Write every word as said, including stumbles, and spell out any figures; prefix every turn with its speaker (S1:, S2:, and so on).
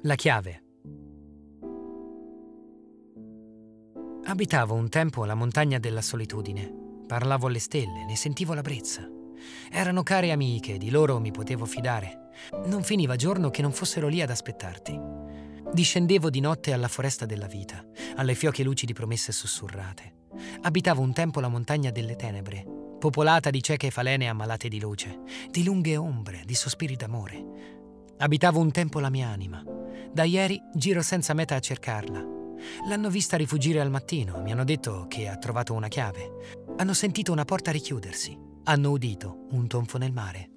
S1: La chiave. Abitavo un tempo alla montagna della solitudine. Parlavo alle stelle, ne sentivo la brezza. Erano care amiche, di loro mi potevo fidare. Non finiva giorno che non fossero lì ad aspettarti. Discendevo di notte alla foresta della vita, alle fioche luci di promesse sussurrate. Abitavo un tempo la montagna delle tenebre, popolata di cieche falene ammalate di luce, di lunghe ombre, di sospiri d'amore. Abitavo un tempo la mia anima. Da ieri giro senza meta a cercarla. L'hanno vista rifugire al mattino, mi hanno detto che ha trovato una chiave. Hanno sentito una porta richiudersi. Hanno udito un tonfo nel mare.